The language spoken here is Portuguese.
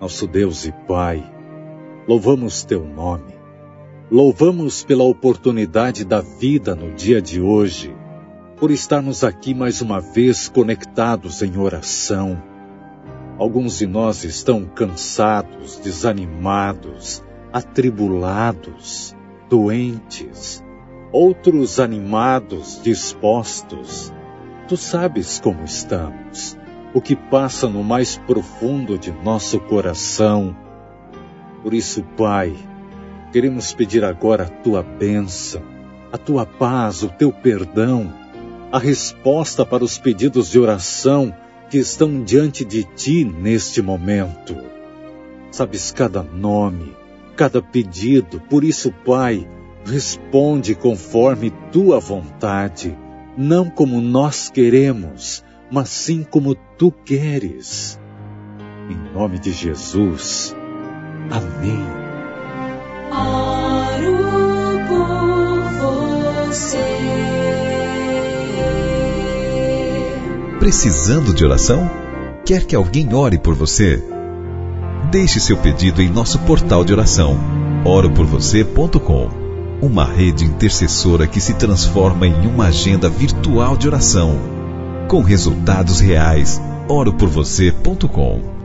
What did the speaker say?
nosso Deus e Pai, louvamos Teu nome. Louvamos pela oportunidade da vida no dia de hoje, por estarmos aqui mais uma vez conectados em oração. Alguns de nós estão cansados, desanimados, atribulados, doentes. Outros animados, dispostos. Tu sabes como estamos, o que passa no mais profundo de nosso coração. Por isso, Pai, queremos pedir agora a Tua bênção, a Tua paz, o Teu perdão, a resposta para os pedidos de oração que estão diante de Ti neste momento. Sabes cada nome, cada pedido, por isso, Pai, responde conforme Tua vontade, não como nós queremos, mas sim como Tu queres. Em nome de Jesus. Amém. Oro por você. Precisando de oração? Quer que alguém ore por você? Deixe seu pedido em nosso portal de oração, oroporvocê.com. Uma rede intercessora que se transforma em uma agenda virtual de oração, com resultados reais. oroporvocê.com.